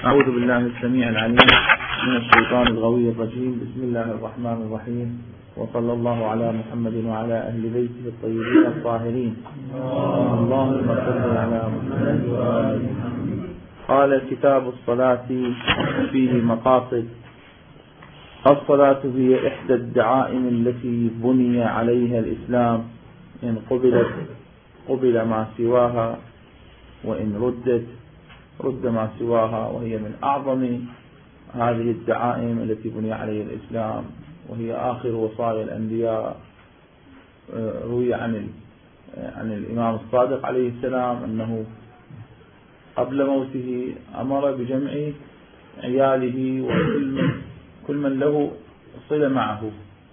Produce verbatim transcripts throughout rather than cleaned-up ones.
أعوذ بالله السميع العليم من الشيطان الغوي الرجيم. بسم الله الرحمن الرحيم، وصلى الله على محمد وعلى أهل بيته الطيبين الطاهرين. اللهم صل على محمد وعلى آل محمد. قال كتاب الصلاة فيه مقاصد. الصلاة هي إحدى الدعائم التي بني عليها الإسلام، إن قبلت قبل ما سواها، وإن ردت رد ما سواها، وهي من أعظم هذه الدعائم التي بني عليها الإسلام، وهي آخر وصايا الأنبياء. روي عن عن الإمام الصادق عليه السلام أنه قبل موته أمر بجمع عياله وكل كل من له صلة معه.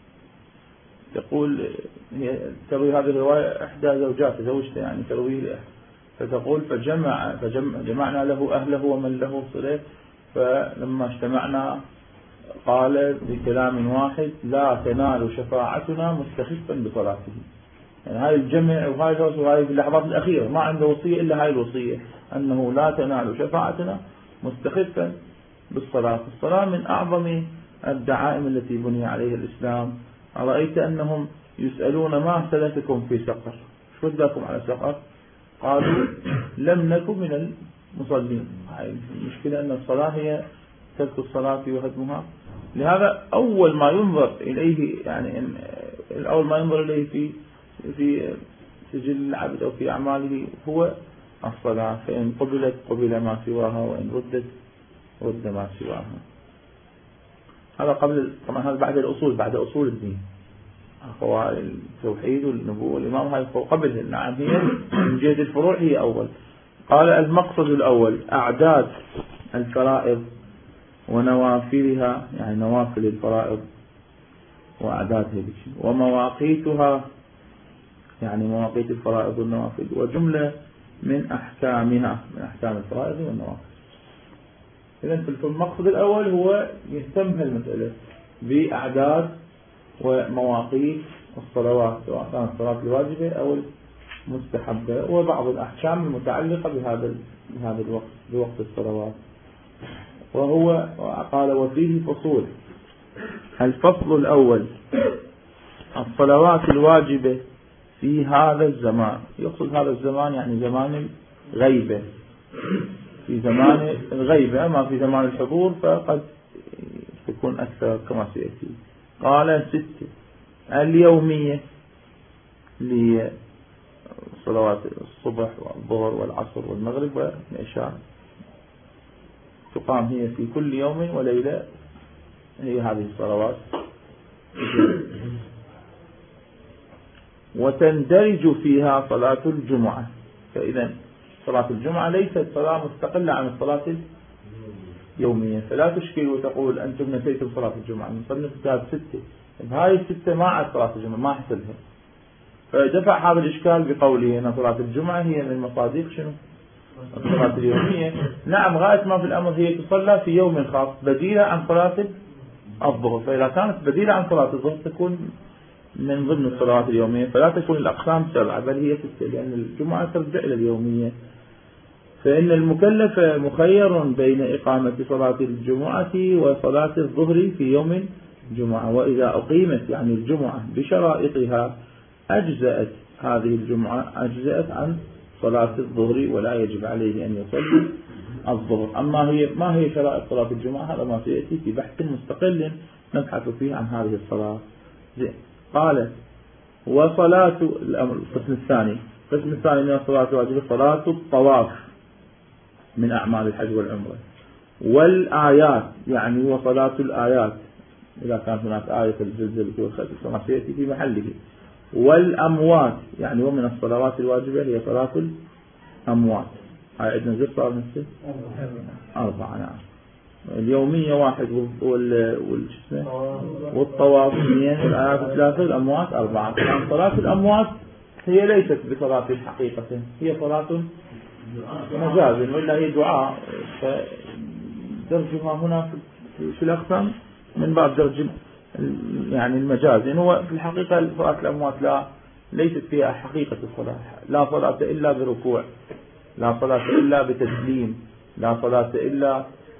تقول هي تروي هذه الرواية إحدى زوجات زوجته يعني تروي له، فتقول فجمع فجمعنا له أهله ومن له صلة، فلما اجتمعنا قال بكلام واحد: لا تنال شفاعتنا مستخفا بصلاته. يعني هاي الجمع وهاي وهاي في اللحظات الأخيرة ما عنده وصية إلا هاي الوصية، أنه لا تنال شفاعتنا مستخفا بالصلاة. الصلاة من أعظم الدعائم التي بني عليها الإسلام. أرأيت أنهم يسألون ما سلككم في سقر؟ شو ذاكم على سقر؟ قالوا لم نكن من المصلين. المشكلة أن الصلاة هي ترك الصلاة وهدمها. لهذا أول ما ينظر إليه يعني أول ما ينظر إليه في في سجل العبد أو في أعماله هو الصلاة، فإن قبلت قبل ما سواها، وإن ردت رد ما سواها. هذا قبل، طبعا هذا بعد الأصول، بعد أصول الدين، قواعد التوحيد والنبوة والإمام، هاي قبل. نعم هي من جهة الفروع هي أول. قال المقصد الأول أعداد الفرائض ونوافلها، يعني نوافل الفرائض وأعدادها، ومواقيتها، يعني مواقيت الفرائض والنوافل، وجملة من أحكامها، من أحكام الفرائض والنوافل. إذن في المقصد الأول هو يهتم بهالمسألة بأعداد ومواقيت الصلوات، سواء كانت الصلاة الواجبة أو المستحبة، وبعض الأحكام المتعلقة بهذا بهذا الوقت، بوقت الصلوات. وهو قال وفيه فصول. الفصل الأول الصلوات الواجبة في هذا الزمان. يقصد هذا الزمان يعني زمان الغيبة، في زمان الغيبة، ما في زمان الحضور فقد تكون أكثر كما سيأتي. قال ستة: اليومية لصلوات الصبح والظهر والعصر والمغرب والعشاء، تقام هي في كل يوم وليلة، هي هذه الصلوات. وتندرج فيها صلاة الجمعة. فإذا صلاة الجمعة ليست صلاة مستقلة عن الصلاة اليومية، فلا تشكل وتقول أنتم نسيتم صلاة الجمعة. نصنف كتاب ستة، هاي الستة ما عاد صلاة الجمعة، ما حسبها، فدفع هذا الإشكال بقوله أن صلاة الجمعة هي من مصادق شنو؟ الصلاة اليومية. نعم غاية ما في الأمر هي تصلى في يوم خاص بديلة عن صلاة الظهر، فإذا كانت بديلة عن صلاة الظهر تكون من ضمن الصلوات اليومية، فلا تكون الأقسام سبعة بل هي ستة، لأن الجمعة ترجع إلى اليومية. فإن المكلف مخير بين إقامة صلاة الجمعة وصلاة الظهر في يوم الجمعة، وإذا أقيمت يعني الجمعة بشرائطها أجزأت هذه الجمعة أجزأت عن صلاة الظهر، ولا يجب عليه أن يصلي الظهر. أما هي ما هي شرائط صلاة الجمعة هذا ما سيأتي في بحث مستقل نبحث فيه عن هذه الصلاة. قال وصلاة القسم الثاني القسم الثاني من الصلاة الواجبة صلاة الطواف من أعمال الحج والعمرة، والآيات يعني وصلاة الآيات إذا كانت هناك آية الزلزال والخسف كما سيأتي في محله، والأموات يعني ومن الصلوات الواجبة هي صلاة الأموات. هاي عندنا زر صار نفسه أربعة. نعم اليومية واحد والجسمة والطواف اثنين والآيات ثلاثة والأموات أربعة. صلاة الأموات هي ليست بصلاة حقيقة، هي صلاة مجاز وإلا هي دعاء، فدرجها هنا في الأقسام من باب درج يعني المجاز، يعني هو في الحقيقة صلاة الأموات لا ليست فيها حقيقة الصلاة. لا صلاة إلا بركوع، لا صلاة إلا بتسليم، لا صلاة إلا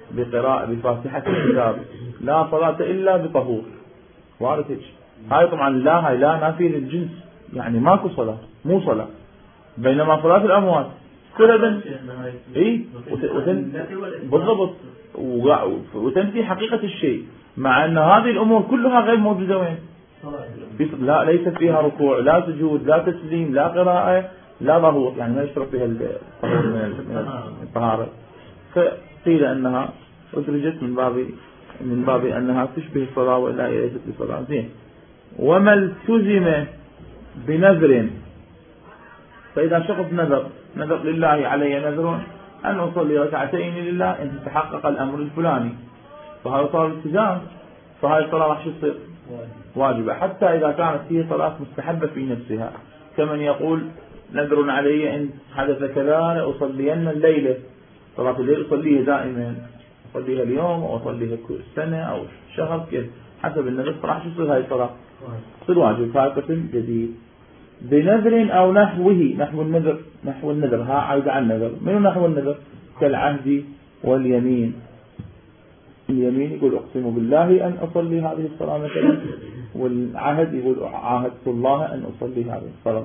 بقراءة بفاتحة الكتاب لا صلاة إلا بطهور، وارد هيك. هاي طبعا لا، هاي لا نافية للجنس، يعني ماكو صلاة، مو صلاة. بينما صلاة الأموات كلها بن إيه وتن... بالضبط، وتنفي حقيقة الشيء، مع أن هذه الأمور كلها غير موجودة وين؟ لا، ليس فيها ركوع، لا سجود، لا تسليم، لا قراءة، لا ظهور، يعني ما يشترك فيها الطهور من الطهارة. فقيل أنها أدرجت من باب من باب أنها تشبه الصلاة وإلا هي ليست بصلاة. زين. وما التزم بنذر، فإذا شخص نذر نذر لله علي نذر أن أصلي ركعتين لله إن تحقق الأمر الفلاني، فهذا صار التزام، فهذه الصلاة راح تصير واجبة حتى إذا كانت هي صلاة مستحبة في نفسها، كمن يقول نذر علي إن حدث كذا لأصلين الليلة، صلاة الليل أصليها دائما، أصليها اليوم أو أصليها كل سنة أو شهر كذا حسب النذر، راح تصير هاي الصلاة تصير واجب. هاي قسم جديد. بنذر أو نحوه، نحو النذر، نحو النذر ها عايد عن النذر. من نحو النذر؟ كالعهد واليمين. اليمين يقول أقسم بالله أن أصلي هذه الصلاة مثلا، والعهد يقول عاهدت الله أن أصلي هذه الصلاة.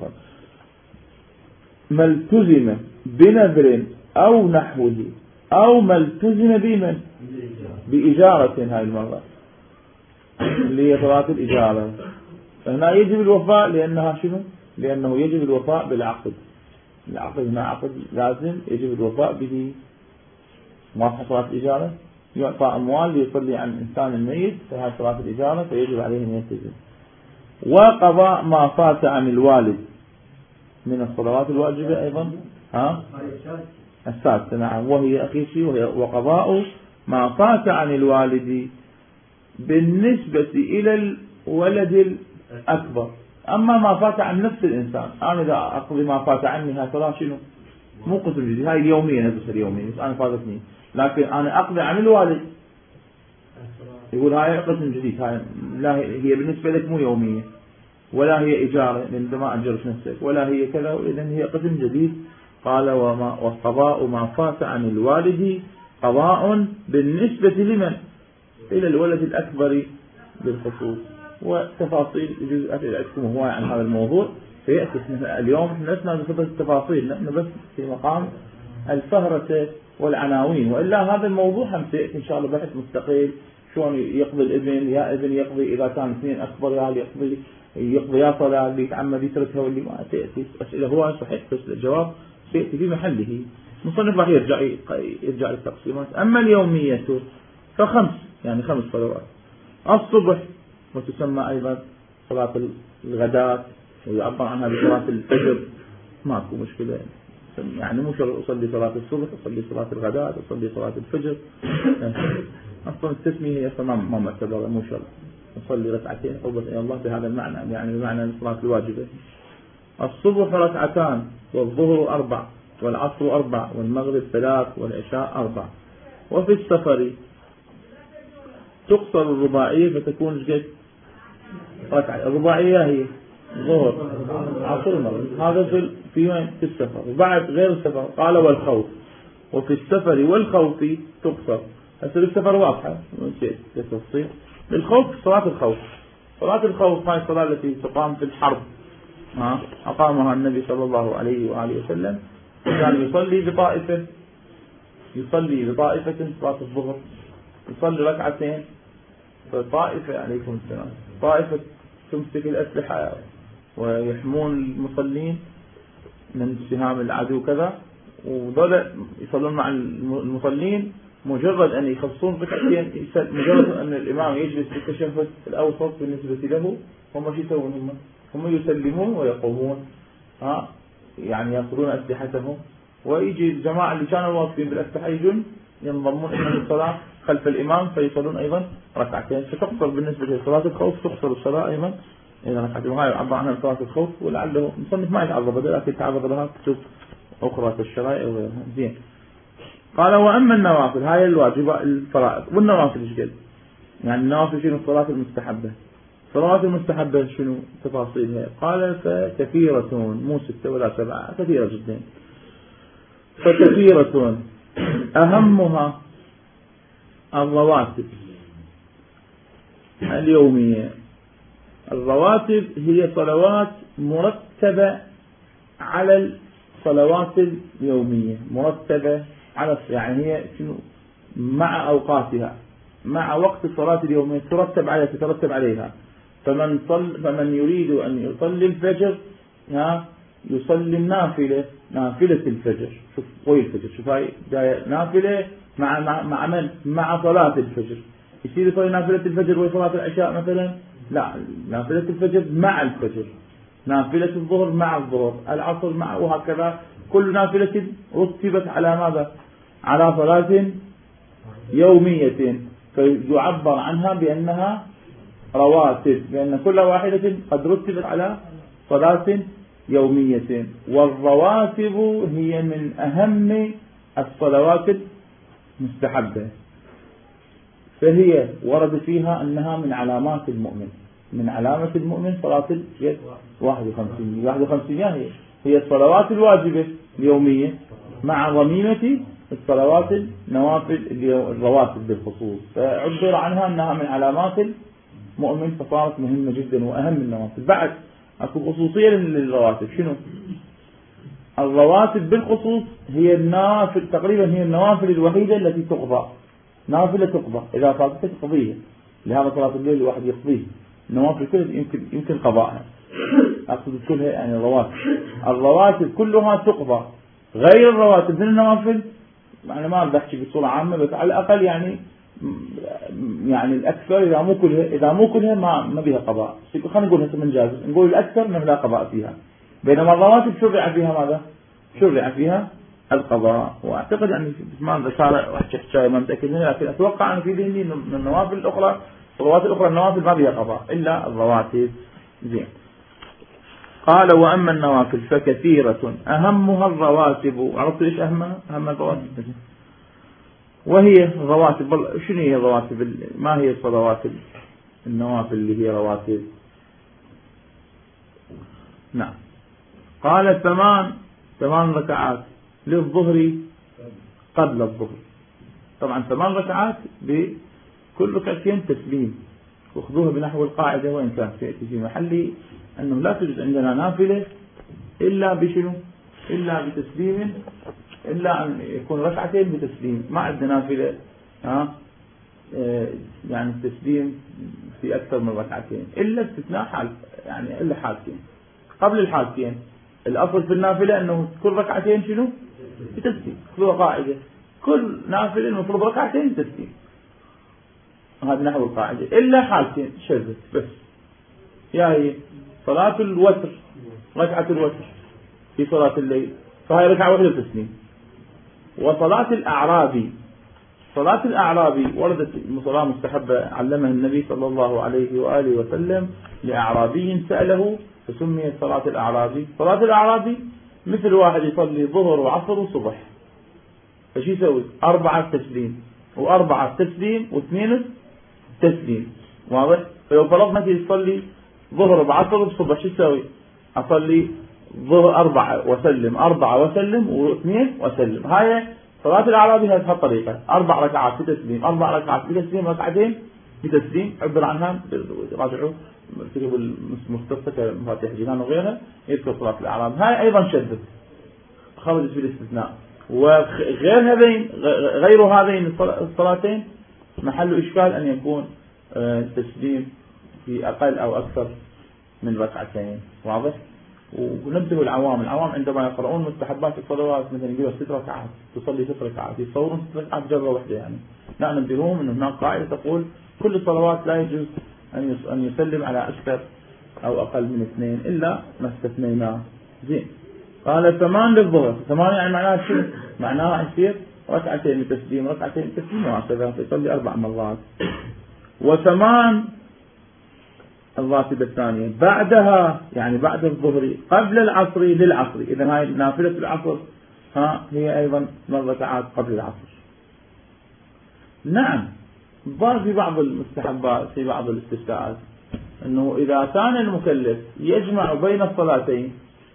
ما التزم بنذر أو نحوه أو ما التزم بمن؟ بإجارة، هاي المرة اللي هي صلاة الإجارة. هنا يجب الوفاء لأنها شنو؟ لأنه يجب الوفاء بالعقد. العقد هنا عقد لازم يجب الوفاء به. ما صلاة الإجارة يعطى أموال ليصلي عن الإنسان الميت، فهذه صلاة الإجارة فيجب عليه أن يلتزم. وقضاء ما فات عن الوالد من الصلوات الواجبة أيضا، ها السادسة نعم، وهي أخي شيء، وهي وقضاء ما فات عن الوالد بالنسبة إلى الولد الأكبر. أما ما فات عن نفس الإنسان، أنا إذا أقضي ما فات عني هاي صلاة شنو؟ مو قسم جديد، هاي اليومية نفس اليومية، أنا فاتتني، لكن أنا أقضي عن الوالد يقول هاي قسم جديد، هاي لا هي بالنسبة لك مو يومية ولا هي إجارة لأن ما أجرت نفسك ولا هي كذا، وإذن هي قسم جديد. قال وما والقضاء ما فات عن الوالد قضاء بالنسبة لمن؟ إلى الولد الأكبر بالخصوص. وتفاصيل يجوز أسئلتكم هواية عن هذا الموضوع فيأتي اليوم. احنا لسنا بصفة التفاصيل، نحن بس في مقام الفهرسة والعناوين، وإلا هذا الموضوع هم سيأتي إن شاء الله بحث مستقل. شلون يقضي الابن، يا ابن يقضي إذا كان اثنين أكبر، يا يقضي يقضي يا صلاة اللي يتعمد يتركها واللي ما. سيأتي أسئلة هواية صحيح، بس الجواب سيأتي في محله. مصنف راح يرجع يرجع للتقسيمات. أما اليومية فخمس، يعني خمس صلوات. الصبح وتسمى أيضا صلاة الغداء ويعبر عنها بصلاة الفجر، ماكو مشكلة، يعني مو شرط أصلي صلاة الصبح، أصلي صلاة الغداء، أصلي صلاة الفجر. أصلا التسمية هي أصلا ما معتبرة، مو شرط أصلي ركعتين قربة إلى الله بهذا المعنى، يعني بمعنى الصلاة الواجبة. الصبح ركعتان، والظهر أربع، والعصر أربع، والمغرب ثلاث، والعشاء أربع. وفي السفر تقصر الرباعية فتكون جد ركعة. الرباعية هي ظهر عصر المغرب، هذا في في وين؟ في السفر. وبعد غير السفر قال والخوف، وفي السفر والخوف تقصر. هسه السفر واضحة نسيت التفصيل. للخوف صلاة الخوف، صلاة الخوف هاي الصلاة التي تقام في الحرب، ها أقامها النبي صلى الله عليه وآله وسلم، كان يصلي بطائفة، يصلي بطائفة صلاة الظهر، يصلي ركعتين، فطائفة عليكم السلام، طائفة تمسك الأسلحة ويحمون المصلين من سهام العدو كذا، وذولا يصلون مع المصلين. مجرد أن يخلصون ركعتين، مجرد أن الإمام يجلس في التشهد الأوسط بالنسبة له، هم شو يسوون؟ هم هم يسلمون ويقومون، ها يعني يأخذون أسلحتهم، ويجي الجماعة اللي كانوا واقفين بالأسلحة يجون ينضمون إلى الصلاة خلف الإمام فيصلون أيضا ركعتين. فتقصر بالنسبة لصلاة الخوف، تقصر الصلاة أيضا إذا ركعتين. وهاي عبر عنها صلاة الخوف، ولعله مصنف ما يتعرض لها، لكن يتعرض لها كتب أخرى في الشرائع وغيرها. زين. قال وأما النوافل، هاي الواجبة الفرائض. والنوافل إيش قال؟ يعني النوافل شنو؟ الصلاة المستحبة. الصلاة المستحبة شنو تفاصيلها؟ قال فكثيرة، مو ستة ولا سبعة، كثيرة جدا. فكثيرة أهمها الرواتب اليومية. الرواتب هي صلوات مرتبة على الصلوات اليومية، مرتبة على يعني هي مع أوقاتها، مع وقت الصلاة اليومية ترتب عليها تترتب عليها. فمن صل فمن يريد أن يصلي الفجر ها يصلي النافلة، نافلة الفجر. شوف قوي الفجر، شوف هاي جاية نافلة مع مع مع من مع صلاة الفجر. يصير يصلي نافلة الفجر وصلاة العشاء مثلا؟ لا، نافلة الفجر مع الفجر، نافلة الظهر مع الظهر، العصر مع، وهكذا كل نافلة رتبت على ماذا؟ على صلاة يومية، فيعبر عنها بأنها رواتب، لأن كل واحدة قد رتبت على صلاة يومية. والرواتب هي من أهم الصلوات المستحبة، فهي ورد فيها أنها من علامات المؤمن، من علامة المؤمن صلاة واحد وخمسين واحد وخمسين هي هي الصلوات الواجبة اليومية مع ضميمة الصلوات النوافل الرواتب بالخصوص، فعبر عنها أنها من علامات المؤمن، فصارت مهمة جدا وأهم النوافل. بعد أكو خصوصية للرواتب، شنو؟ الرواتب بالخصوص هي النافل، تقريبا هي النوافل الوحيدة التي تقضى، نافلة تقضى إذا فاتت تقضيها، لهذا صلاة الليل الواحد يقضيه، النوافل كلها يمكن يمكن قضاءها، أقصد كلها يعني الرواتب، الرواتب كلها تقضى، غير الرواتب من النوافل يعني ما بحكي بصورة عامة، بس على الأقل يعني يعني الأكثر إذا مو كلها إذا مو كلها ما ما بها قضاء، خلينا نقول هسه من جاز نقول الأكثر ما لا قضاء فيها، بينما الرواتب شرع فيها ماذا؟ شرع فيها القضاء. وأعتقد يعني ما بشارع وحكي حكاية ما متأكد منها، لكن أتوقع أن في ذهني من النوافل الأخرى، الصلوات الأخرى النوافل ما بها قضاء إلا الرواتب. زين. قال وأما النوافل فكثيرة أهمها الرواتب. عرفت إيش أهمها؟ أهم الرواتب. وهي الرواتب، شنو هي الرواتب؟ ما هي الصلوات النوافل اللي هي رواتب؟ نعم. قال ثمان ثمان ركعات للظهر قبل الظهر. طبعا ثمان ركعات بكل ركعتين تسليم، واخذوها بنحو القاعدة وإن كان سيأتي في محلي أنه لا توجد عندنا نافلة إلا بشنو؟ إلا بتسليم، إلا أن يكون ركعتين بتسليم، ما عندنا نافلة ها اه يعني التسليم في أكثر من ركعتين، إلا استثناء حال يعني إلا حالتين. قبل الحالتين الأصل في النافلة أنه كل ركعتين شنو؟ بتسليم، خذوها قاعدة، كل نافلة المفروض ركعتين بتسليم، هذا نحو القاعدة، إلا حالتين شذت بس، يا هي صلاة الوتر، ركعة الوتر في صلاة الليل فهي ركعة واحدة تسليم. وصلاة الأعرابي، صلاة الأعرابي وردت صلاة مستحبة علمها النبي صلى الله عليه وآله وسلم لأعرابي سأله فسميت صلاة الأعرابي. صلاة الأعرابي مثل واحد يصلي ظهر وعصر وصبح، فشي يسوي؟ أربعة تسليم وأربعة تسليم واثنين تسليم، واضح؟ فلو فرضنا يصلي ظهر بعصر وصبح شو يسوي؟ أصلي ظهر أربعة وسلم، أربعة وسلم واثنين وسلم. هاي صلاة الأعرابي هذه الطريقة، أربع ركعات بتسليم، أربع ركعات بتسليم، ركعتين بتسليم، عبر عنها راجعوا تكتبوا المختصة مفاتيح جنان وغيرها يذكر صلاة الأعراب. هاي أيضا شدت خرجت في الاستثناء. وغير هذين غير هذين الصلاتين محل إشكال أن يكون تسليم في أقل أو أكثر من ركعتين، واضح؟ ونبدأ العوام العوام عندما يقرؤون مستحبات الصلوات مثلا يقولوا ست ركعات تصلي ست ركعات، يتصورون ست ركعات جرة واحدة يعني. لا، نبههم أن هناك قاعدة تقول كل الصلوات لا يجوز أن يسلم على أكثر أو أقل من اثنين إلا ما استثنيناه. زين. قال ثمان للظهر، ثمان يعني معناها شو؟ معناها يصير ركعتين تسليم ركعتين تسليم وهكذا، يصلي أربع مرات. وثمان الراتبة الثانية بعدها يعني بعد الظهر قبل العصر للعصر، إذا هاي نافلة العصر ها هي أيضا من ركعات قبل العصر. نعم، ضار في بعض المستحبات في بعض الاستثناءات أنه إذا كان المكلف يجمع بين الصلاتين،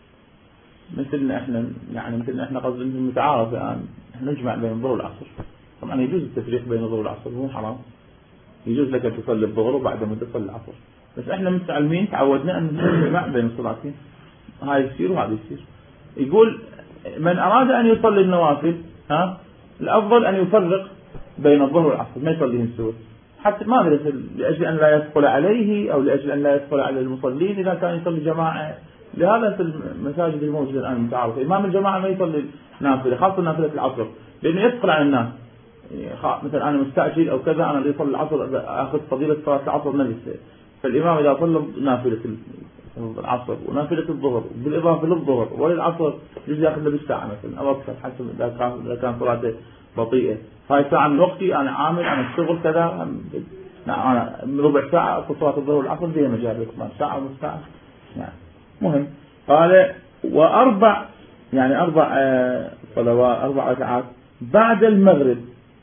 مثل احنا يعني مثل احنا قصدنا المتعارف الآن احنا نجمع بين الظهر والعصر، طبعا يجوز التفريق بين الظهر والعصر، مو حرام، يجوز لك أن تصلي الظهر وبعد ما تصلي العصر، بس احنا متعلمين تعودنا أن نجمع بين الصلاتين، هاي يصير وهذا يصير. يقول من أراد أن يصلي النوافل ها الأفضل أن يفرق بين الظهر والعصر، ما يصليهم سوا، حتى ما أدري لأجل أن لا يثقل عليه أو لأجل أن لا يثقل على المصلين إذا كان يصلي جماعة. لهذا في المساجد الموجودة الآن متعارفة إمام الجماعة ما يصلي نافلة، خاصة نافلة العصر، لأنه يثقل على الناس. مثلا أنا مستعجل أو كذا، أنا اللي يصلي العصر أخذ فضيلة صلاة العصر نفسه، فالإمام إذا صلى نافلة العصر ونافلة الظهر بالإضافة للظهر وللعصر يجوز يأخذ له بالساعة مثلا أو أكثر حسب إذا كان إذا كان صلاته بطيئة. هاي ساعة من وقتي أنا عامل أنا أشتغل كذا، نعم أنا ربع ساعة أخذ صلاة الظهر والعصر زي ما جاب ساعة ونص ساعة يعني مهم. قال وأربع يعني أربع صلوات أربع ركعات بعد المغرب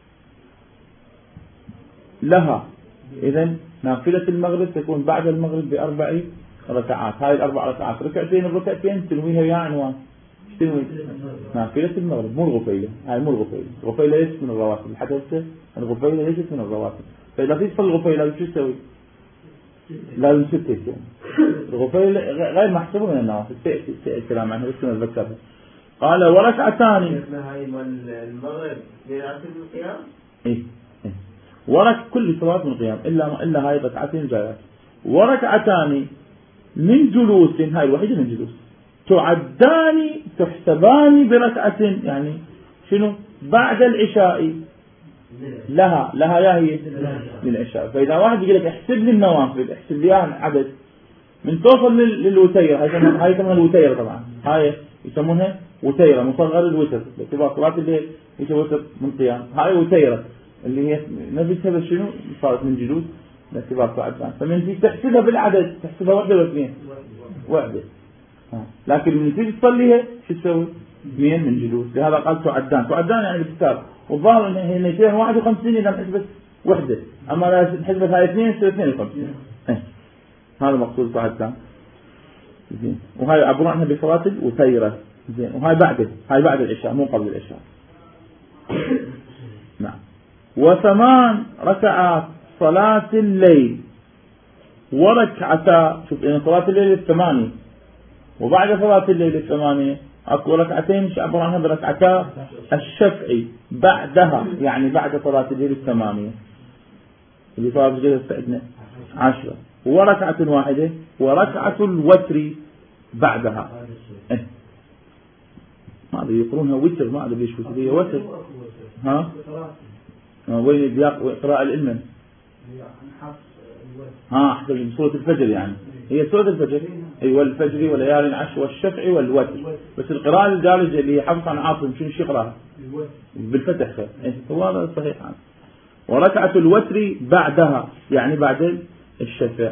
لها. إذن نافلة المغرب تكون بعد المغرب بأربع ركعات. هاي الأربع ركعات ركعتين الركعتين تنويها يا عنوان تنوي نافلة المغرب مو الغفيلة. هاي مو الغفيلة، الغفيلة ليست من الرواتب حتى الغفيلة ليست من الرواتب. فإذا في تصل الغفيلة شو تسوي؟ لازم ستة يكون الغفيلة غير محسوبة من النوافل، تأتي الكلام عنها بس نتذكرها. قال وركعتان المغرب لركعة القيام إيه إيه ورك كل صلاة من القيام إلا إلا هاي ركعتين جايات. وركعتان من جلوس، هاي الوحيدة من جلوس، تعدان تحسبان بركعة، يعني شنو بعد العشاء لها لها يا هي للعشاء. فإذا واحد يقول لك احسب لي النوافل احسب لي عدد من توصل للوتيرة، هاي يسمونها الوتيرة طبعا، هاي يسمونها وتيرة مصغر الوتر باعتبار صلاة الليل هي وتر من قيام، هاي وتيرة اللي هي نفسها بس شنو صارت من جلوس باعتبار تعدان. فمن تيجي تحسبها بالعدد تحسبها واحدة ولا اثنين؟ واحدة. لكن من تيجي تصليها شو تسوي؟ اثنين من جلوس. لهذا قال تعدان. تعدان يعني بالكتاب، والظاهر ان هي نسيها واحد وخمسين اذا نحسبت وحدة، اما لا نحسبت هاي اثنين تصير اثنين وخمسين. هذا مقصود تعدان. زين. وهاي عبارة عنها بصلاة الوتيرة. زين. وهاي بعد هاي بعد العشاء مو قبل العشاء. نعم. وثمان ركعات صلاة الليل وركعتا، شوف يعني صلاة الليل الثمانية وبعد صلاة الليل الثمانية اكو ركعتين عبارة عنها بركعتا الشفعي بعدها، يعني بعد صلاة الليل الثمانية اللي صلاة الليل استعدنا عشرة، وركعة واحدة وركعة الوتر بعدها. إيه؟ ما أدري يقرونها وتر، ما أدري ليش هي وتر. ها وين قراءة الإلمن؟ ها حسب سورة الفجر، يعني هي سورة الفجر أي والفجر وليال العشر والشفع والوتر، بس القراءة الدارجة اللي هي حفص عن عاصم شنو يقراها؟ بالفتح. إيه؟ هو هذا صحيح عنه. وركعة الوتر بعدها يعني بعد الشفع.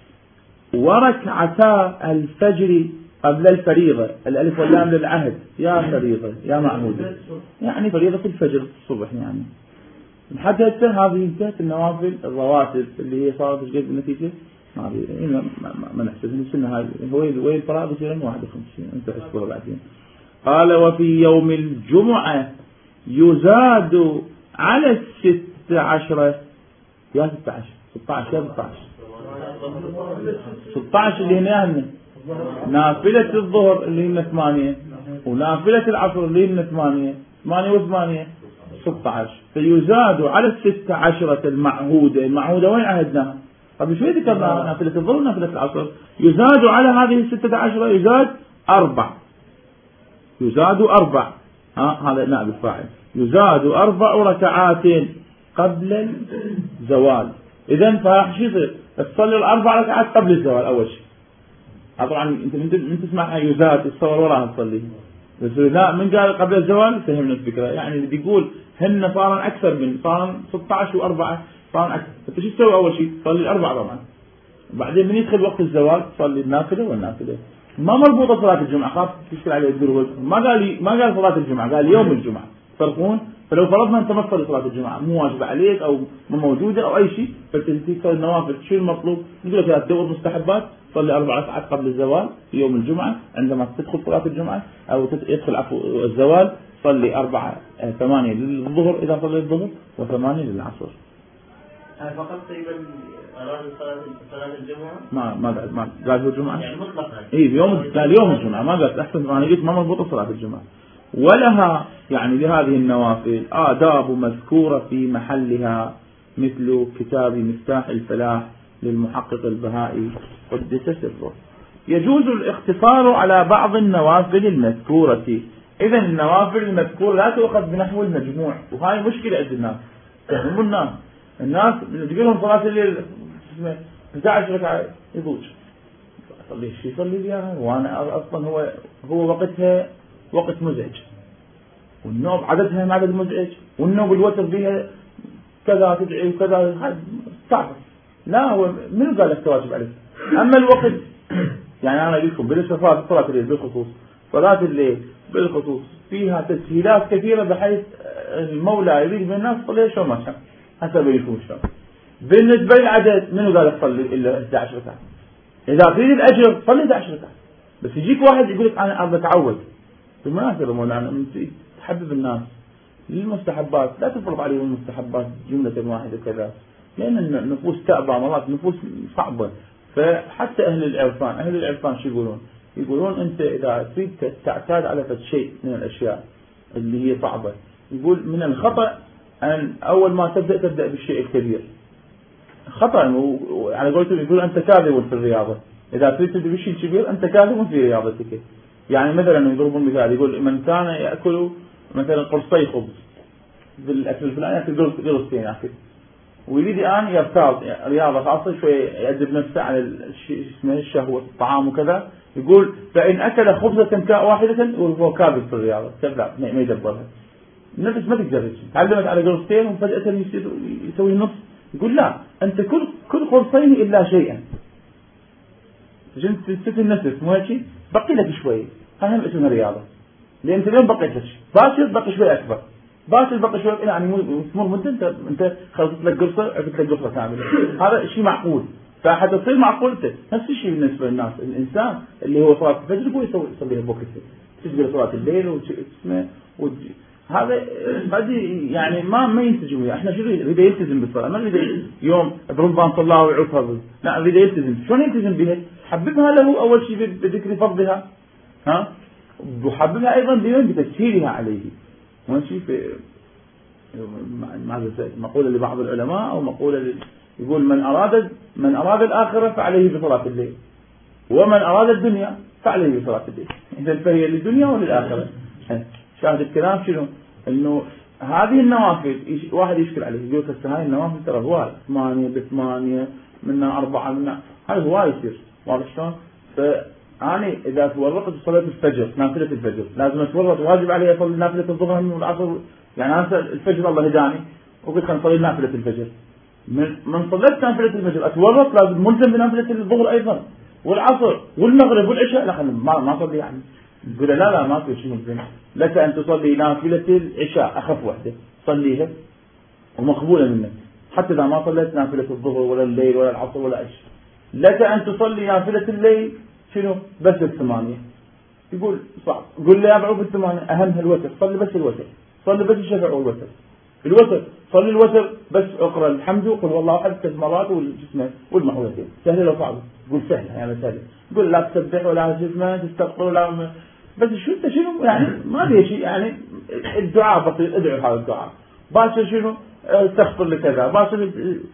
وركعتا الفجر قبل الفريضة، الألف واللام للعهد، يا فريضة يا معمودة، يعني فريضة الفجر الصبح. يعني حتى هذه انتهت النوافل الرواتب اللي هي صارت قد النتيجة ما ما, ما, ما نحسب السنة هذه هو وين الفرائض يصير واحد وخمسين انت حسبها بعدين. قال وفي يوم الجمعة يزاد على الست عشرة يا ستة عشر ستة عشر يا ستة عشر ستة عشر اللي هنا نافلة الظهر اللي هن ثمانية ونافلة العصر اللي هن ثمانية ثمانية وثمانية ستة عشر، فيزاد على الستة عشرة المعهودة. المعهودة وين عهدناها؟ طب شوي ذكرنا نافلة الظهر ونافلة العصر. يزاد على هذه الستة عشرة يزاد أربع يزاد أربع ها هذا نائب الفاعل. يزاد أربع ركعات قبل الزوال. إذن فراح شو يصير؟ تصلي الأربع ركعات قبل الزوال أول شيء. طبعا أنت من تسمعها يزاد تصور وراها تصلي، بس لا من قال قبل الزوال فهمنا الفكرة. يعني اللي بيقول هن صار أكثر من صار ستة عشر وأربعة صار أكثر. أنت شو تسوي أول شيء؟ تصلي الأربعة طبعا، بعدين من يدخل وقت الزوال تصلي النافلة والنافلة. ما مربوطة صلاة الجمعة، خاف تشكل عليه الدروب. ما قال ما قال صلاة الجمعة، قال يوم الجمعة فرقون. فلو فرضنا أنت ما تصلي صلاة الجمعة مو واجب عليك أو مو موجودة أو أي شيء، فتنتي تصلي النوافل. شو المطلوب؟ نقول لك ثلاث دور مستحبات، صلي أربع ركعات قبل الزوال يوم الجمعة عندما تدخل صلاة الجمعة أو يدخل عفو الزوال، صلي أربعة ثمانية للظهر إذا صلي الظهر وثمانية للعصر. هل فقط تقريبا أراد صلاة صلاة الجمعة؟ ما ما ما قال هو الجمعة؟ يعني مطلقا. إيه اليوم قال يوم الجمعة، ما قال أحسن أنا قلت ما مربوطة صلاة الجمعة. ولها يعني لهذه النوافل آداب مذكورة في محلها مثل كتاب مفتاح الفلاح للمحقق البهائي قدس سره. يجوز الاقتصار على بعض النوافل المذكورة. إذا النوافل المذكورة لا تؤخذ بنحو المجموع، وهاي مشكلة عند الناس. تفهمون الناس الناس تقول لهم صلاة الليل اثنتي عشرة ركعة يضوج صلي شيء صلي بيها، وأنا أصلا هو هو وقتها وقت مزعج، والنوم عددها عدد مزعج، والنوم الوتر بها كذا تدعي وكذا صعب. لا هو من قال لك تواجب عليك؟ أما الوقت يعني أنا أقول لكم بالإسفار صلاة الليل بالخصوص صلاة الليل بالخصوص فيها تسهيلات كثيرة بحيث المولى يريد من الناس صلي شو ما شاء حسب يكون شو. بالنسبة للعدد منو قال لك صلي إلا إحدى عشرة ركعة؟ إذا تريد الأجر صلي إحدى عشرة ركعة. بس يجيك واحد يقول لك أنا بتعود. بالمناسبة مولانا أنت تحبب الناس للمستحبات، لا تفرض عليهم المستحبات جملة واحدة كذا، لأن النفوس تأبى مرات نفوس صعبة. فحتى أهل العرفان أهل العرفان شو يقولون؟ يقولون أنت إذا تريد تعتاد على شيء من الأشياء اللي هي صعبة، يقول من الخطأ أن أول ما تبدأ تبدأ بالشيء الكبير. خطأ على قولتهم يقول أنت كاذب في الرياضة، إذا تريد تبدأ بالشيء الكبير أنت كاذب في رياضتك. يعني مثلا يضربون مثال يقول من كان يأكل مثلا قرصي خبز بالأكل الفلاني يأكل قرصين يأكل، ويريد الآن يرتاض رياضة خاصة شوي يأدب نفسه على الشيء اسمه الشهوة الطعام وكذا، يقول فإن أكل خبزة واحدة وهو كاذب في الرياضة كذاب ما يدبرها. النفس ما تقدر تعلمت على قرصتين وفجأة يسوي نص. يقول لا أنت كل كل قرصين إلا شيئا عشان تستفيد النفس مو هيك بقي لك شوي. هاي هم اسمها رياضة، لأن أنت اليوم بقيت لك باكر بقي شوي أكبر باكر بقي شوي يعني مر مدة أنت أنت خلصت لك قرصة عرفت لك قرصة كاملة. هذا شيء معقول. فحتى تصير معقولته نفس الشيء بالنسبة للناس. الإنسان اللي هو صلاة الفجر يقول يسوي يصليها بوقت تسجل صلاة الليل واسمه هذا بعد يعني ما ما ينسجم. احنا شو نريد يلتزم بالصلاة، ما نريد يوم برمضان صلاه ويعوض، لا نريد يلتزم. شلون يلتزم بها؟ حببها له أول شيء بذكر فرضها، ها، وحببها أيضا بتسهيلها عليه. ماشي في مقولة لبعض العلماء أو مقولة يقول من أراد من أراد الآخرة فعليه بصلاة الليل، ومن أراد الدنيا فعليه بصلاة الليل. إذا فهي للدنيا وللآخرة. شاهد الكلام شنو؟ إنه هذه النوافل واحد يشكل عليه يقول لك هاي النوافل ترى هواي ثمانية بثمانية منا أربعة منا هاي هواي يصير واضح شلون؟ فأنا إذا تورطت صلاة الفجر نافلة الفجر لازم أتورط واجب علي أصلي نافلة الظهر والعصر. يعني أنا الفجر الله هداني وقلت خلينا نصلي نافلة الفجر، من من صليت نافلة الفجر أتورط لازم ملزم بنافلة الظهر أيضا والعصر والمغرب والعشاء. لا ما ما صلي يعني يقول لا لا ما في شيء ملزم لك أن تصلي نافلة العشاء أخف وحدة صليها ومقبولة منك، حتى إذا ما صليت نافلة الظهر ولا الليل ولا العصر ولا عشاء. لك أن تصلي نافلة الليل شنو بس الثمانية. يقول صعب، قل لي أبعو بالثمانية أهمها الوتر، صلي بس الوتر، صلي بس الشفع والوتر. الوتر صلي الوتر بس اقرأ الحمد وقل والله أحد ثلاث مرات والجسم والمعوذتين. سهلة لو صعبة؟ قل سهلة يعني سهلة. قل لا تسبح ولا جسمه تستغفر ولا م... بس شو انت شنو يعني ما في شيء يعني الدعاء بسيط ادعو هذا الدعاء باشا شنو استغفر لكذا باشا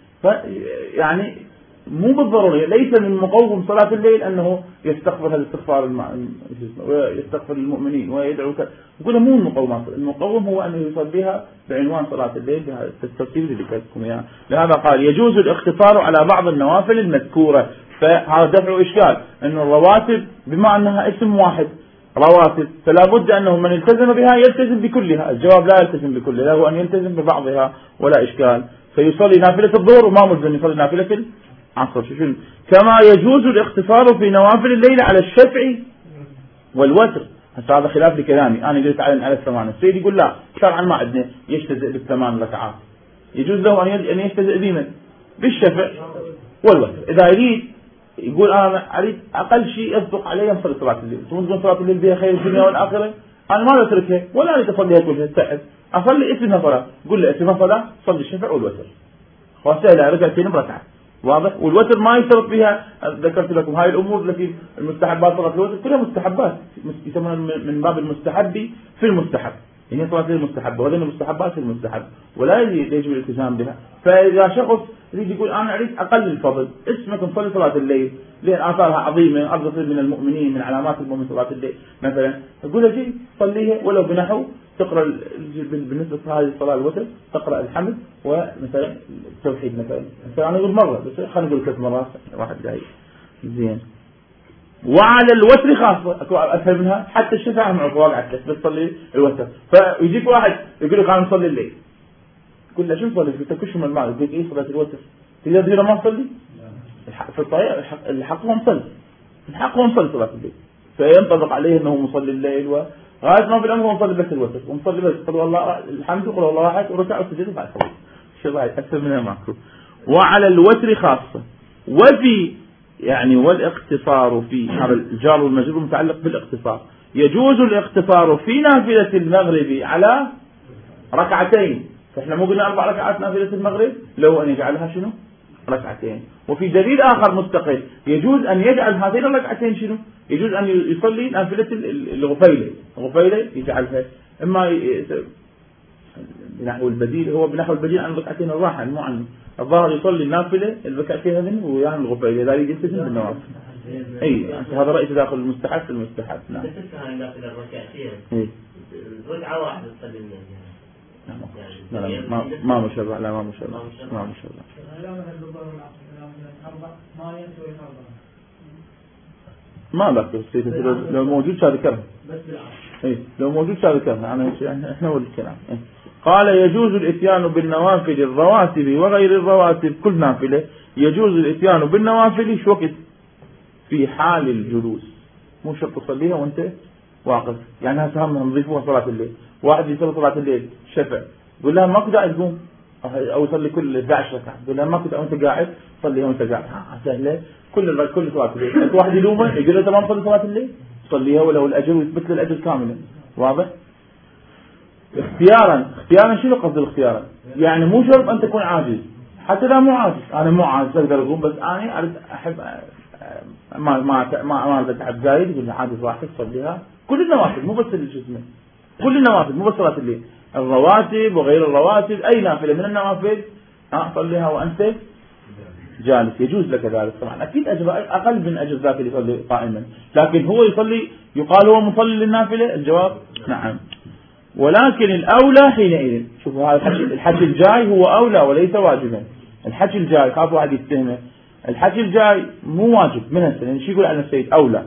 يعني مو بالضرورة ليس من مقوم صلاة الليل أنه يستغفر هذا الاستغفار المع... ويستغفر المؤمنين ويدعو ك... يقول مو المقوم. المقوم هو أنه يصليها بعنوان صلاة الليل بهذا الترتيب اللي ذكرتكم يعني. لهذا قال يجوز الاقتصار على بعض النوافل المذكورة. فهذا دفع إشكال أنه الرواتب بما أنها اسم واحد رواتب فلا بد أنه من التزم بها يلتزم بكلها. الجواب لا يلتزم بكلها، له أن يلتزم ببعضها ولا إشكال. فيصلي نافلة الظهر وما ملزم يصلي نافلة العصر. كما يجوز الاقتصار في نوافل الليل على الشفع والوتر. هذا خلاف لكلامي أنا قلت على الثمان. السيد يقول لا شرعا ما عندنا يجتزئ بالثمان ركعات، يجوز له أن يجتزئ بمن بالشفع والوتر. إذا يريد يقول أنا أريد أقل شيء يصدق علي يصلي صلاة الليل. تقول صلاة الليل بها خير الدنيا والآخرة أنا ما أتركها ولا أريد أصليها كلها تعب أصلي اسمها صلاة قل لي اسمها صلاة صلي الشفع والوتر وسهلة ركعتين بركعة واضح. والوتر ما يشترط فيها ذكرت لكم هاي الأمور التي المستحبات صلاة الوتر كلها مستحبات يسمونها من باب المستحب في المستحب يعني صلاة المستحب وهذه المستحبات في المستحب ولا يجب الالتزام بها. فإذا شخص يريد يقول أنا أريد أقل الفضل اسمك نصلي صلاة الليل لأن آثارها عظيمة أرض من المؤمنين من علامات المؤمن صلاة الليل مثلا يقول له جي صليها ولو بنحو تقرأ بالنسبة لهذه الصلاة الوتر تقرأ الحمد ومثلا التوحيد مثلا مثلا أنا أقول مرة بس خلينا نقول ثلاث مرات واحد جاي زين. وعلى الوتر خاصة أسهل منها حتى الشفاعة مع واقعة بس تصلي الوتر. فيجيك واحد يقول لك أنا نصلي الليل كل شو نصلي في تكش من المال يقول إيه صلاة الوتر تقدر تقول ما نصلي في الطريق الحق هو مصلي الحق هو مصلي صلاة الليل فينطبق عليه أنه مصلي الليل وغاية ما في الأمر هو مصلي بس الوتر ومصلي بس قل والله الحمد قل والله واحد وركع وسجد وبعد صلي شو بعد أكثر منها معكم. وعلى الوتر خاصة وفي يعني والاقتصار في الجار والمجرور متعلق بالاقتصار يجوز الاقتصار في نافلة المغرب على ركعتين. فإحنا مو قلنا أربع ركعات نافلة المغرب لو أن يجعلها شنو ركعتين. وفي دليل آخر مستقل يجوز أن يجعل هذين الركعتين شنو يجوز أن يصلي نافلة الغفيلة الغفيلة يجعلها إما بنحو البديل هو بنحو البديل عن الركعتين الراحة مو عن الظاهر يصلي النافلة الركعتين هذين ويعني الغفيلة إذا يريد يلتزم بالنوافل. أي هذا رأي تداخل المستحب في المستحب. نعم. إيه. ركعة واحدة تصلي الليل. لا لا ما ما مشرع لا ما مشرع ما مشرع. ما بقى لو موجود شاركنا. إيه لو موجود شاركنا أنا إحنا أول الكلام. إيه. قال يجوز الإتيان بالنوافل الرواتب وغير الرواتب كل نافلة يجوز الإتيان بالنوافل شو وقت في حال الجلوس مو شرط تصليها وانت واقف. يعني هسه هم نضيفوها صلاة الليل واحد يصلي صلاة الليل شفع يقول لها ما كنت قاعد تقوم او يصلي كل احد عشر ركعة يقول لها ما كنت وانت قاعد صليها وانت قاعد سهله كل كل صلاة الليل. واحد يلومه يقول له تمام صلي صلاة الليل صليها ولو الأجر ويثبت له الأجر كاملا واضح. اختيارا اختيارا شنو قصد الاختيارا يعني مو شرط أن تكون عاجز حتى لا مو عاجز أنا مو عاجز أقدر أقوم بس أنا أريد أحب ما ما ما ما أريد أتعب زايد يقول عاجز واحد صليها كل النوافل مو بس الجسم كل النوافل مو بس صلاة الليل الرواتب وغير الرواتب أي نافلة من النوافل ها صليها وأنت جالس يجوز لك ذلك. طبعا أكيد أجر أقل من أجر ذاك اللي يصلي قائما لكن هو يصلي يقال هو مصلي للنافلة الجواب نعم. ولكن الأولى حينئذ شوفوا هذا الحكي الحكي الجاي هو أولى وليس واجبا. الحكي الجاي خاف واحد يتهمه الحكي الجاي مو واجب من هالسنة شو يقول عن السيد أولى.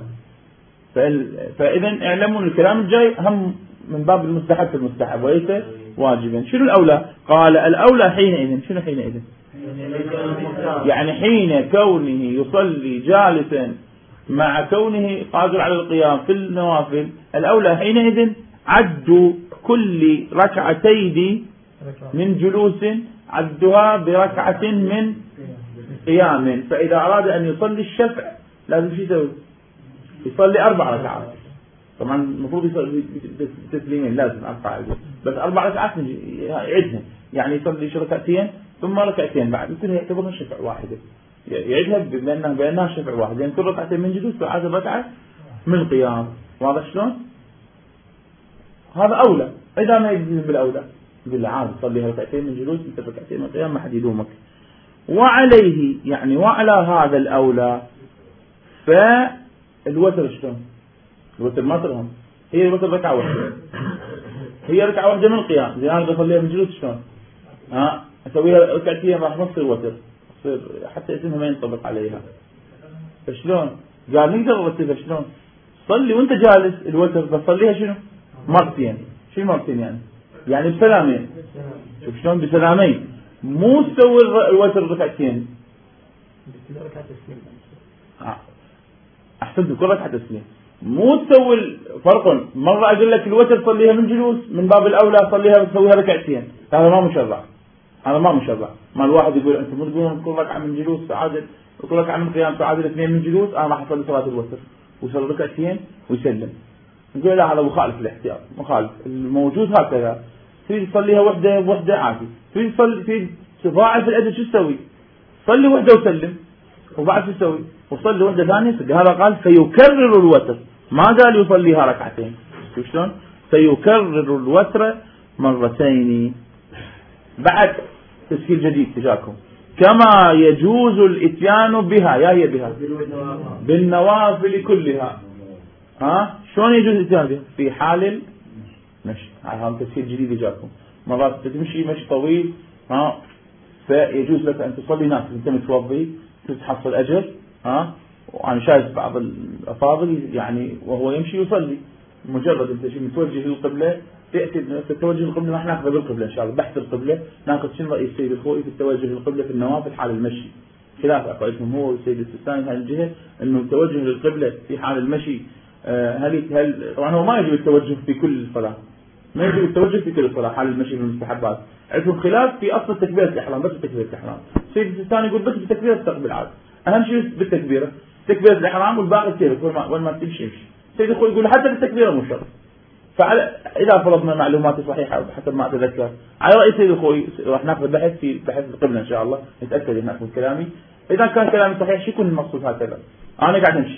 فإذا اعلموا الكلام الجاي هم من باب المستحب في المستحب وليس واجبا. شنو الأولى قال الأولى حينئذ شنو حينئذ يعني حين كونه يصلي جالسا مع كونه قادر على القيام في النوافل الأولى حينئذ عد كل ركعتين من جلوس عدها بركعة من قيام. فإذا أراد أن يصلي الشفع لازم شو يسوي يصلي أربع ركعات طبعا المفروض يصلي تسليمين لازم أربع بس أربع ركعات يعدها يعني يصلي ركعتين ثم ركعتين بعد يكون يعتبرها شفع واحدة يعيدها بأنها بأنها شفع واحد يعني كل ركعتين من جلوس وعاد ركعة من قيام. واضح شلون؟ هذا أولى. إذا ما يجوز بالأولى يقول عاد صليها ركعتين من جلوس مثل ركعتين من قيام ما حد يلومك. وعليه يعني وعلى هذا الأولى فالوتر شلون؟ الوتر ما ترهم هي الوتر ركعة واحدة هي ركعة واحدة من القيام زي أنا بصليها من جلوس شلون؟ ها أسويها ركعتين راح نصير وتر حتى اسمها ما ينطبق عليها. فشلون؟ قال نقدر نرتبها شلون؟ صلي وانت جالس الوتر بتصليها شنو؟ مرتين. شو مرتين يعني؟ يعني بسلامين. شوف شلون بسلامين مو تسوي الوتر ركعتين. أحسنت كل ركعة تسليم مو تسوي فرق مرة أقول لك الوتر صليها من جلوس من باب الأولى صليها بتسويها ركعتين هذا ما مشرع هذا ما مشرع. ما الواحد يقول أنت مو تقولون كل ركعة من جلوس تعادل وكل ركعة من قيام تعادل اثنين من جلوس أنا راح أصلي صلاة الوتر ويصلي ركعتين ويسلم نقول لا هذا مخالف الاحتياط، مخالف الموجود هكذا. تريد تصليها وحدة وحدة عادي، تريد تصلي تريد تضاعف الأجر شو تسوي؟ صلي وحدة وسلم وبعد شو تسوي؟ وصلي وحدة ثانية. هذا قال فيكرر الوتر، ما قال يصليها ركعتين. شلون؟ فيكرر الوتر مرتين. بعد تسجيل جديد تجاكم، كما يجوز الاتيان بها، يا هي بها بالنوافل كلها. ها شلون يجوز الاتيان بها؟ في حال المشي. هذا تسجيل جديد يجاكم. مرات تمشي مشي طويل، ها فيجوز لك ان تصلي ناس انت متوضي تحصل اجر. ها وانا شايف بعض الافاضل يعني وهو يمشي يصلي، مجرد انت شيء متوجه للقبله تأتي تتوجه للقبلة. ما ناخذ بالقبلة إن شاء الله، بحث القبلة ناخذ شنو رأي السيد الخوئي في التوجه للقبلة في النوافل حال المشي. خلاف أقوالهم هو والسيد السيستاني في الجهة إنه التوجه للقبلة في حال المشي آه هل هل طبعا هو ما يجب التوجه في كل الصلاة، ما يجب التوجه في كل الصلاة حال المشي من المستحبات. عندهم خلاف في أصل تكبيرة الإحرام، بس تكبيرة الإحرام. السيد السيستاني يقول بس بتكبيرة تستقبل عاد، أهم شيء بالتكبيرة تكبيرة الإحرام والباقي كيف وين ما وين ما تمشي يمشي. السيد الخوئي يقول حتى بالتكبيرة مو شرط. فعلى إذا فرضنا معلومات صحيحة حسب ما أتذكر على رأي سيد الخوئي، راح ناخذ بحث في بحث القبلة إن شاء الله نتأكد هناك من كلامي. إذا كان كلامي صحيح شو يكون المقصود هكذا؟ أنا قاعد أمشي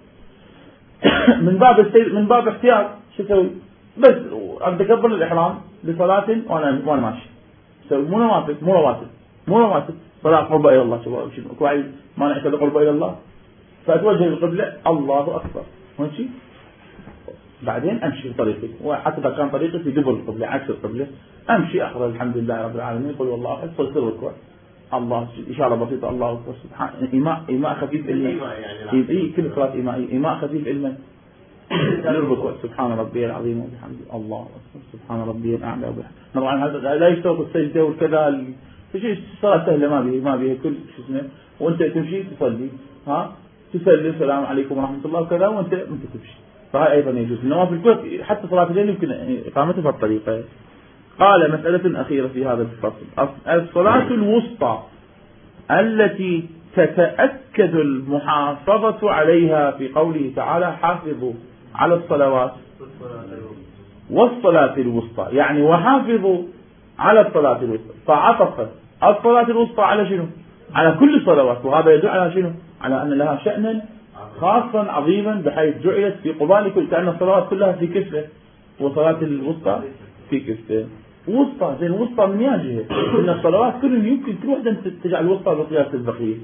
من باب السيد من باب احتياط شو أسوي؟ بس أتكبر الإحرام لصلاة وأنا وأنا ماشي. سوي مو نوافل مو رواتب مو رواتب صلاة قربة إلى الله. شباب شنو كويس ما نعتقد قربة إلى الله، فأتوجه للقبلة الله أكبر ماشي. بعدين امشي طريقي، وحتى اذا كان طريقي في دبر القبله عكس القبله امشي اخذ الحمد لله رب العالمين قل والله احد صل سر الركوع الله اشاره بسيطه الله اكبر سبحان ايماء ايماء خفيف علما يعني اي كل صلاه ايماء ايماء خفيف علما الركوع سبحان ربي العظيم وبحمده الله اكبر سبحان ربي الاعلى وبحمده. طبعا هذا لا يشترط السجده والكذا في شيء صلاه سهله ما به ما به كل شو اسمه وانت تمشي تصلي ها تسلم السلام عليكم ورحمه الله وكذا وانت انت تمشي. فهذا أيضا يجوز. النوافل كل حتى صلاة الليل يمكن إقامتها بهالطريقة. قال مسألة أخيرة في هذا الفصل، الصلاة الوسطى التي تتأكد المحافظة عليها في قوله تعالى حافظوا على الصلوات والصلاة الوسطى، يعني وحافظوا على الصلاة الوسطى، فعطف الصلاة الوسطى على شنو؟ على كل الصلوات. وهذا يدل على شنو؟ على أن لها شأنا خاصا عظيما بحيث جعلت في قبال كل، كأن الصلوات كلها في كفة وصلاة الوسطى في كفة. وسطى زين الوسطى من يا جهة ان الصلوات كلهم يمكن كل واحدة تجعل الوسطى بقياس البقية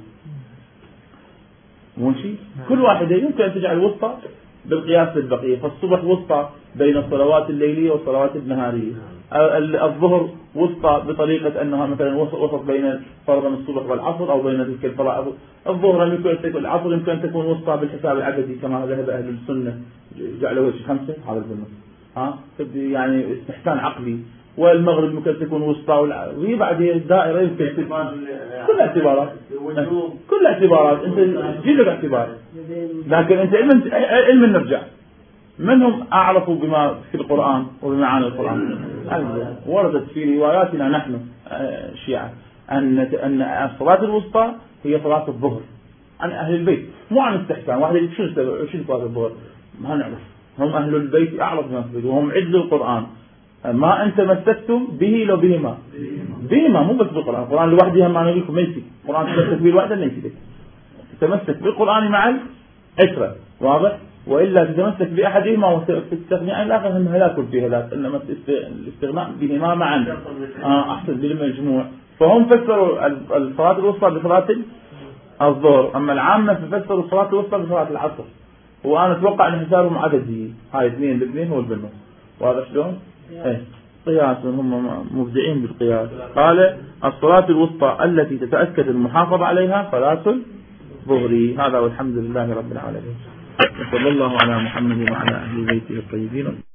ماشي، كل واحدة يمكن ان تجعل الوسطى بالقياس البقية. فالصبح وسطى بين الصلوات الليلية والصلوات النهارية، الظهر وسطى بطريقة أنها مثلا وسط بين فرضا الصبح والعصر أو بين تلك الفرائض. الظهر يمكن أن تكون العصر يمكن أن تكون وسطى بالحساب العددي كما ذهب أهل السنة جعلوا خمسة هذا بالنص ها يعني استحسان عقلي. والمغرب ممكن تكون وسطى وهي بعد الدائرة يمكن كل اعتبارات كل اعتبارات انت جيب لك اعتبار. لكن انت علم علم نرجع منهم أعرفوا بما في القرآن وبمعاني القرآن. وردت في رواياتنا نحن الشيعة أن أن الصلاة الوسطى هي صلاة الظهر عن أهل البيت، مو عن استحسان. واحد يقول شو شو صلاة الظهر ما نعرف، هم أهل البيت أعرف ما في وهم عدل القرآن. ما أنت مسكتم به لو بهما بهما مو بس بالقرآن، القرآن لوحدها ما نقول لكم ميسك، القرآن تمسك به لوحده ميسك، تمسك بالقرآن مع العشرة واضح، وإلا تتمسك بأحدهما وتستغني عن الآخر هم هلاك في هلاك، إنما الاستغناء بهما معا آه أحسن بالمجموع. فهم فسروا الصلاة الوسطى بصلاة الظهر، أما العامة فسروا الصلاة الوسطى بصلاة العصر. وأنا أتوقع أن حسابهم عددي هاي اثنين باثنين هو بالنص واضح شلون؟ إيه قياس هم مبدعين بالقياس. قال الصلاة الوسطى التي تتأكد المحافظة عليها صلاة الظهر. هذا والحمد لله رب العالمين. صلى الله على محمد وعلى أهل بيته الطيبين.